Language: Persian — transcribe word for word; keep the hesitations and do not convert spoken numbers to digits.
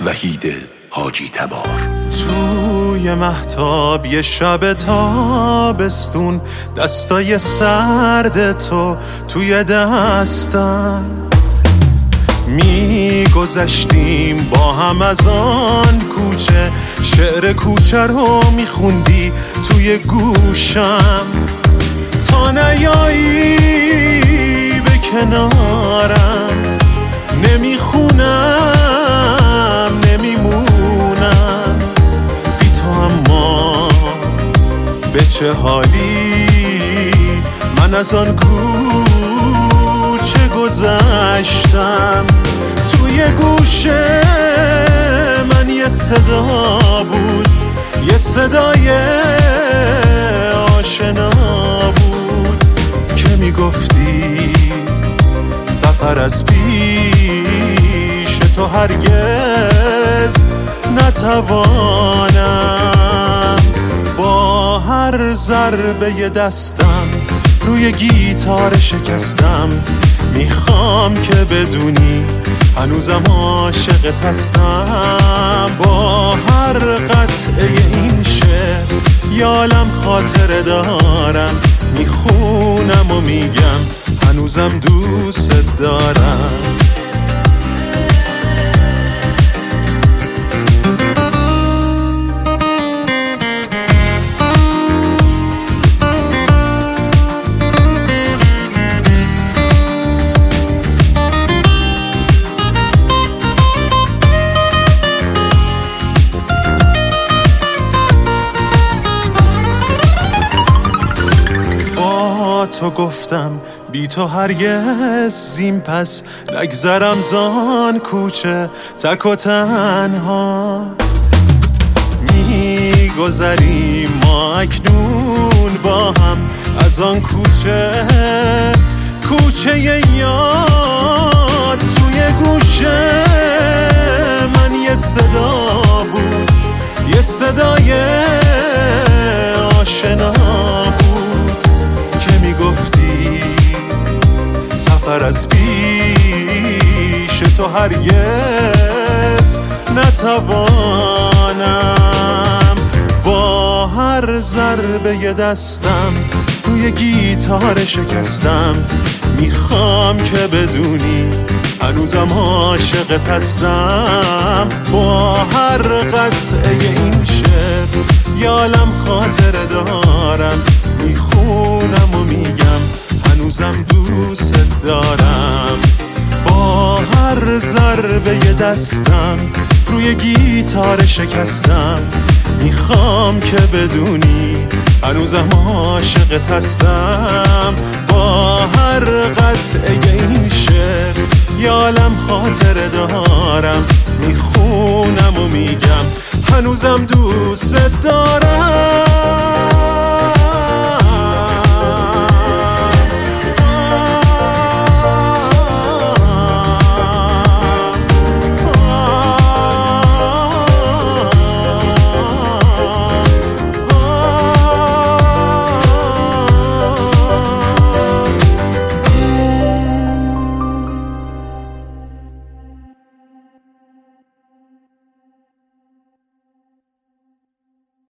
وحید حاجی تبار. توی مهتاب یه شب تابستون، دستای سرد تو توی دستم، می گذشتیم با هم از آن کوچه، شعر کوچه رو می خوندی توی گوشم. تا نیایی به کنارم نمی خونم نمی مونم بی تو، اما به چه حالی من از آن کوچه گذشتم. توی گوشه من یه صدا بود، یه صدای آشنا بود که میگفتی سفر از پیش تو هرگز نتوانم. با هر ضربه دستم روی گیتار شکستم، میخوام که بدونی هنوزم عاشقت هستم. با هر قطعه این شعر یالم خاطره دارم، میخونم و میگم هنوزم دوست دارم. تو گفتم بی تو هرگز زین پس نگذرم زان کوچه تک و تنها. می گذریم ما اکنون با هم از آن کوچه، کوچه یاد. توی گوشه من یه صدا بود، یه صدای آشنا بود که میگفتی سفر از پیش تو هرگز نتوانم. با هر ضربه دستم روی گیتار شکستم، میخوام که بدونی هنوزم عاشقت هستم. با هر قطعه این شعر یالم خاطره دارم، میخونم و میگم هنوزم دوست دارم. با هر ضربه دستم روی گیتار شکستم، میخوام که بدونی هنوزم عاشقت هستم. با هر قطعه این شعر یالم خاطره دارم، میخونم و میگم هنوزم دوست دارم.